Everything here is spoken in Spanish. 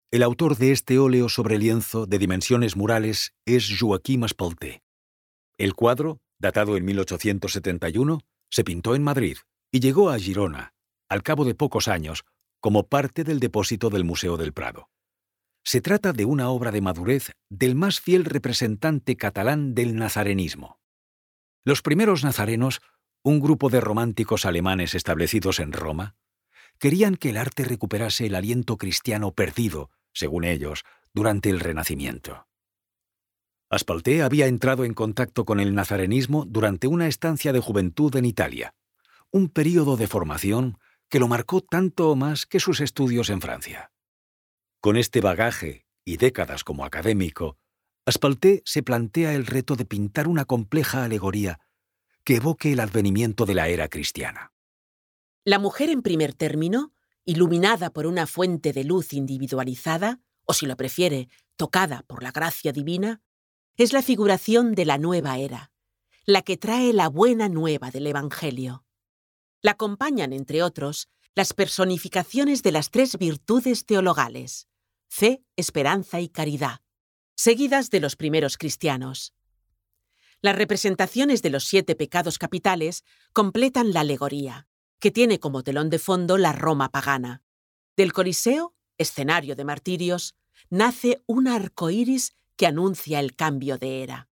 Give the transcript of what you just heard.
El autor de este óleo sobre lienzo de dimensiones murales es Joaquim Espalter. El cuadro, datado en 1871, se pintó en Madrid y llegó a Girona, al cabo de pocos años, como parte del depósito del Museo del Prado. Se trata de una obra de madurez del más fiel representante catalán del nazarenismo. Los primeros nazarenos, un grupo de románticos alemanes establecidos en Roma, querían que el arte recuperase el aliento cristiano perdido, según ellos, durante el Renacimiento. Espalter había entrado en contacto con el nazarenismo durante una estancia de juventud en Italia, un período de formación que lo marcó tanto o más que sus estudios en Francia. Con este bagaje y décadas como académico, Espalter se plantea el reto de pintar una compleja alegoría que evoque el advenimiento de la era cristiana. La mujer en primer término, iluminada por una fuente de luz individualizada, o si lo prefiere, tocada por la gracia divina, es la figuración de la nueva era, la que trae la buena nueva del Evangelio. La acompañan, entre otros, las personificaciones de las 3 virtudes teologales, fe, esperanza y caridad, seguidas de los primeros cristianos. Las representaciones de los 7 pecados capitales completan la alegoría, que tiene como telón de fondo la Roma pagana. Del Coliseo, escenario de martirios, nace un arco iris que anuncia el cambio de era.